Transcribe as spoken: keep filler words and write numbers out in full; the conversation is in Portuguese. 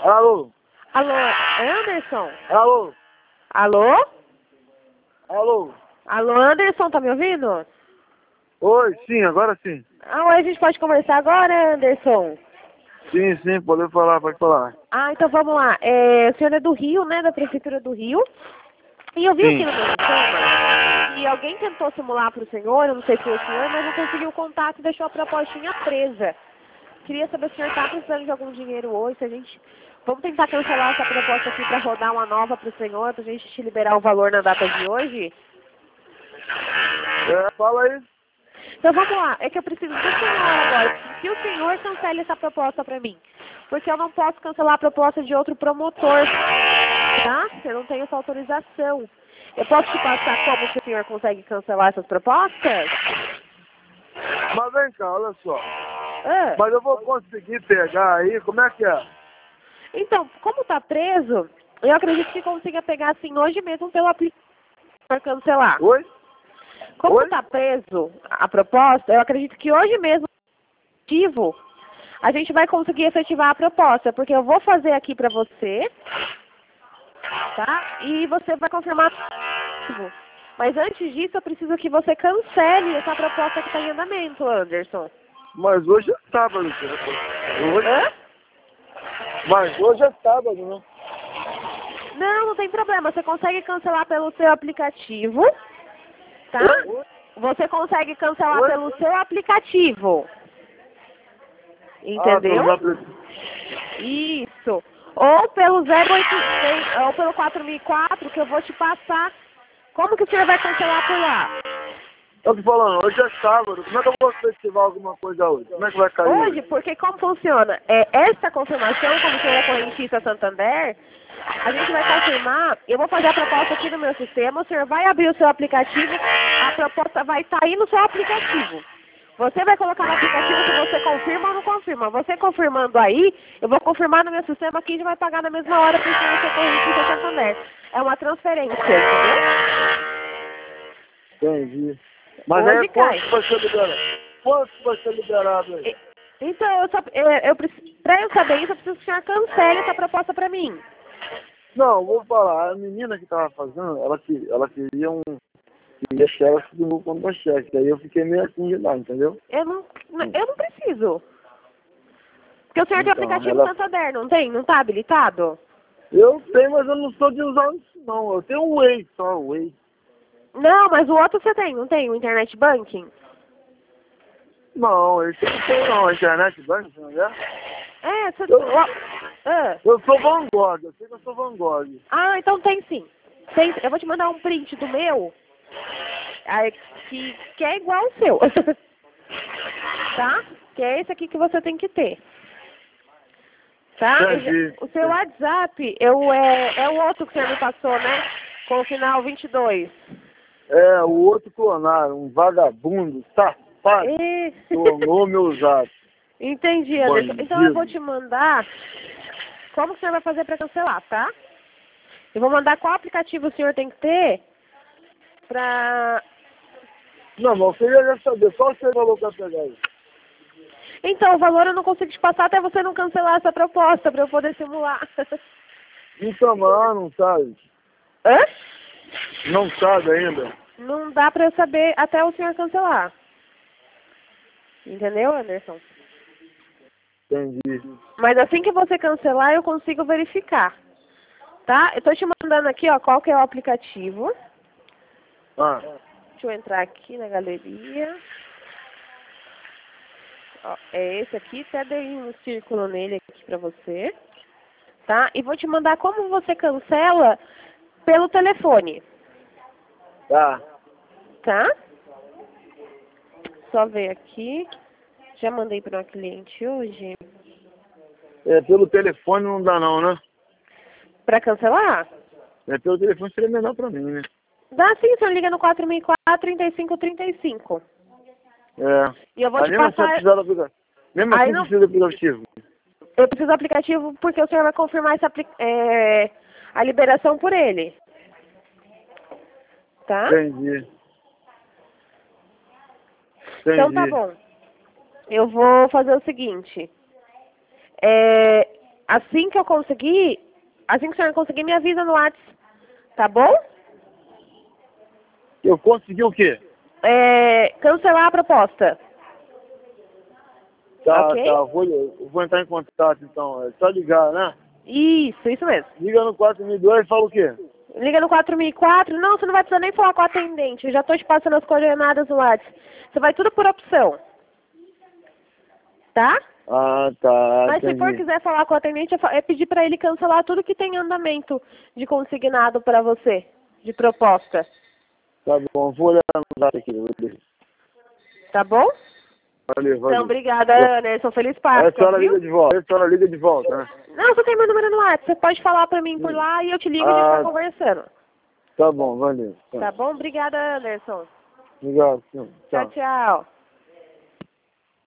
Alô? Alô, Anderson? Alô? Alô? Alô? Alô, Anderson, tá me ouvindo? Oi, sim, agora sim. Ah, oi, a gente pode conversar agora, Anderson? Sim, sim, pode falar, pode falar. Ah, então vamos lá. É, o senhor é do Rio, né, da Prefeitura do Rio. E eu vi aqui Sim. no meu sistema que alguém tentou simular para o senhor, eu não sei se foi o senhor, mas não conseguiu o contato e deixou a propostinha presa. Queria saber se o senhor está precisando de algum dinheiro hoje, se a gente... Vamos tentar cancelar essa proposta aqui para rodar uma nova para o senhor, para a gente te liberar o valor na data de hoje? É, fala aí. Então vamos lá, é que eu preciso do senhor agora, que o senhor cancele essa proposta para mim. Porque eu não posso cancelar a proposta de outro promotor, tá? Eu não tenho essa autorização. Eu posso te passar como que o senhor consegue cancelar essas propostas? Mas vem cá, olha só. Ah. Mas eu vou conseguir pegar aí, como é que é? Então, como tá preso, eu acredito que consiga pegar assim hoje mesmo pelo aplicativo para cancelar. Oi? Como Oi? tá preso a proposta, eu acredito que hoje mesmo ativo, a gente vai conseguir efetivar a proposta, porque eu vou fazer aqui para você, tá? E você vai confirmar. Mas antes disso, eu preciso que você cancele essa proposta que está em andamento, Anderson. Mas hoje é sábado, né? Hoje? Hã? Mas hoje é sábado, né? Não, não tem problema. Você consegue cancelar pelo seu aplicativo, tá? Oi? Você consegue cancelar Oi? pelo seu aplicativo. Ah, Entendeu? pelo meu aplicativo. Isso. Ou pelo zero oito seis, ou pelo quatro mil e quatro, que eu vou te passar. Como que o senhor vai cancelar por lá? Eu tô falando, hoje é sábado, como é que eu vou efetivar alguma coisa hoje? Como é que vai cair Hoje, hoje? porque como funciona? É, essa confirmação, como o senhor é correntista Santander, a gente vai confirmar, eu vou fazer a proposta aqui no meu sistema, o senhor vai abrir o seu aplicativo, a proposta vai estar aí no seu aplicativo. Você vai colocar no aplicativo se você confirma ou não confirma. Você confirmando aí, eu vou confirmar no meu sistema aqui e já vai pagar na mesma hora para o senhor ser correntista Santander. É uma transferência, entendeu? Entendi. Mas Hoje aí cai. quanto vai ser liberado? Quanto vai ser liberado aí? E- Então, eu só, eu, eu, preciso- pra eu saber isso, eu preciso que o senhor cancele essa proposta pra mim. Não, vou falar, a menina que tava fazendo, ela, que, ela queria um. Queria cheque do meu contra-cheque. Aí eu fiquei meio assim de lá, entendeu? Eu não, eu não preciso. Porque o senhor tem Então, aplicativo ela. Santander, não tem? Não tá habilitado? Eu tenho, mas eu não sou de usar isso não. Eu tenho um Way só, um Way. Não, mas o outro você tem, não tem? O Internet Banking? Não, esse não tem não, a internet bank, não é? É, você... Eu, o- ah. eu sou Vanguard, eu sei que eu sou Vanguard. Ah, então tem sim. Tem, eu vou te mandar um print do meu, aí, que, que é igual ao seu. Tá? Que é esse aqui que você tem que ter. Tá? Eu já- Entendi. o seu WhatsApp eu, é, é o outro que você me passou, né? Com o final vinte e dois. É, o outro clonaram, um vagabundo, safado, E... tornou meu zap. Entendi, Anderson. Então eu vou Bandido. te mandar como que o senhor vai fazer para cancelar, tá? Eu vou mandar qual aplicativo o senhor tem que ter pra... Não, mas eu queria já saber, qual você falou pra pegar aí? Então, o valor eu não consigo te passar até você não cancelar essa proposta para eu poder simular. Então, mas não sabe. Hã? Não sabe ainda. Não dá para eu saber até o senhor cancelar. Entendeu, Anderson? Entendi. Mas assim que você cancelar, eu consigo verificar. Tá? Eu tô te mandando aqui, ó, qual que é o aplicativo. Ah, Deixa eu entrar aqui na galeria. Ó, é esse aqui, até dei um círculo nele aqui pra você. Tá? E vou te mandar como você cancela pelo telefone. tá. Tá? Só ver aqui. Já mandei para uma cliente hoje. É, pelo telefone não dá não, né? Pra cancelar? É, pelo telefone seria melhor pra mim, né? Dá sim, o senhor liga no quatro mil e quatro, trinta e cinco trinta e cinco. É. E eu vou Aí te mesmo assim passar... precisa do aplicativo. Mesmo Aí assim não... precisa do aplicativo. Eu preciso do aplicativo porque o senhor vai confirmar essa, apli- é, a liberação por ele. Tá? Entendi. Entendi. Então tá bom. Eu vou fazer o seguinte. É, Assim que eu conseguir, assim que o senhor conseguir, me avisa no WhatsApp. Tá bom? Eu consegui o quê? É, cancelar a proposta. Tá, Ok? tá. Vou, eu vou entrar em contato então. É só ligar, né? Isso, isso mesmo. Liga no quatro mil e dois e fala o quê? Liga no quatro mil e quatro. Não, você não vai precisar nem falar com o atendente. Eu já tô te passando as coordenadas no WhatsApp. Você vai tudo por opção. Tá? Ah, tá. Mas se for Entendi. quiser falar com o atendente, é fa- é pedir pra ele cancelar tudo que tem em andamento de consignado pra você, de proposta. Tá bom, vou olhar no dado aqui. Valeu, Tá bom? valeu. Então, obrigada, Anderson. Feliz Aí a Páscoa, senhora viu? liga de volta. Aí a senhora liga de volta, né? Não, você tem meu número no WhatsApp. Você pode falar pra mim por lá e eu te ligo e a gente vai Ah, conversando. tá bom, valeu. Tá. Tá bom? Obrigada, Anderson. Obrigado, senhor. Tchau, Tchau. tchau.